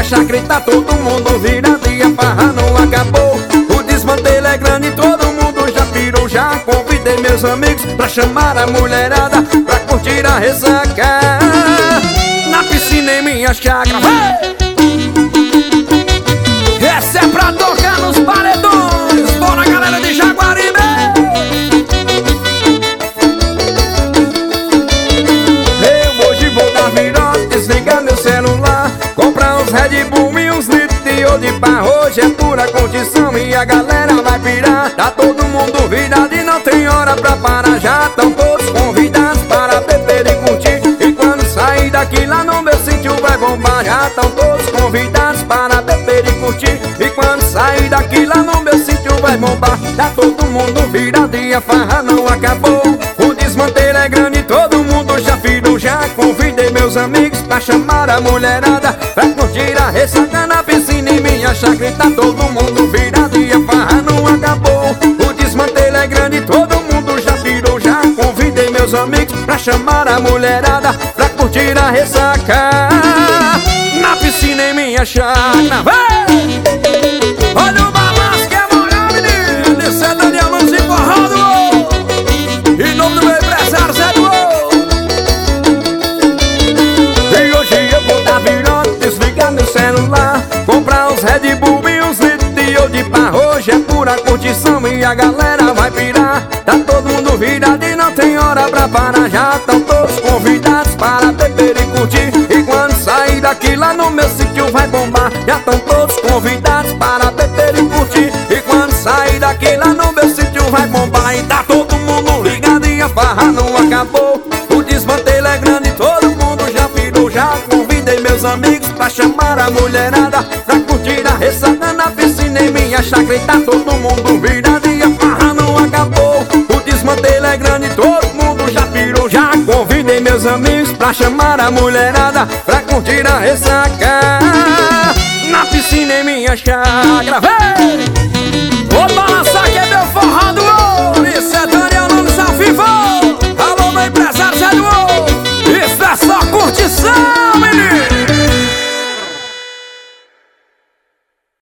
chácara e tá todo mundo virado e a farra não acabou. O desmantelo é grande, todo mundo já pirou. Já convidei meus amigos pra chamar a mulherada pra curtir a ressaca na piscina em minha chácara. Essa é pra tocar nos paredões. Bora, galera de Jaguaribe! Eu hoje vou dar virada, desligar meu celular, comprar uns Red Bull e uns litros de Odipar. Hoje é pura condição e a galera vai pirar. Tá todo mundo virado e não tem hora pra parar. Já estão todos convidados para beber e curtir. E quando sair daqui lá no meu sítio vai bombar. Já estão todos convidados para beber e curtir. E quando sair daqui lá no meu sítio vai bombar. Tá todo mundo virado e a farra não acabou. O desmantelo é grande, todo mundo já virou. Já convidei meus amigos pra chamar a mulherada pra curtir a ressaca na piscina em minha chácara. E tá todo mundo virado e a farra não acabou. O desmantelo é grande, todo mundo já virou. Já convidei meus amigos pra chamar a mulherada pra curtir a ressaca na piscina em minha chácara. Vai! Olha o balanço que é moral, menino. Esse é Daniel Luz e Forrado. Em nome do meu empresário Zé do. E hoje eu vou dar virada, desligar meu celular, comprar uns Red Bull e uns litros de Odipar. Hoje é pura curtição e a galera vai pirar. Tá todo mundo virado e não tem hora pra parar. Já estão todos convidados para beber e curtir. E quando sair daqui lá no meu sítio vai bombar. Já estão todos convidados para beber e curtir. E quando sair daqui lá no meu sítio vai bombar. E tá todo mundo ligado e a farra não acabou. O desmantelo é grande, todo mundo já virou. Já convidei meus amigos pra chamar a mulherada pra curtir a ressaca na piscina em minha chácara. E tá todo mundo virado e a farra não acabou. O desmantelo é grande, todo mundo já virou. Já convidei meus amigos pra chamar a mulherada pra curtir a ressaca na piscina em minha chácara. Vem!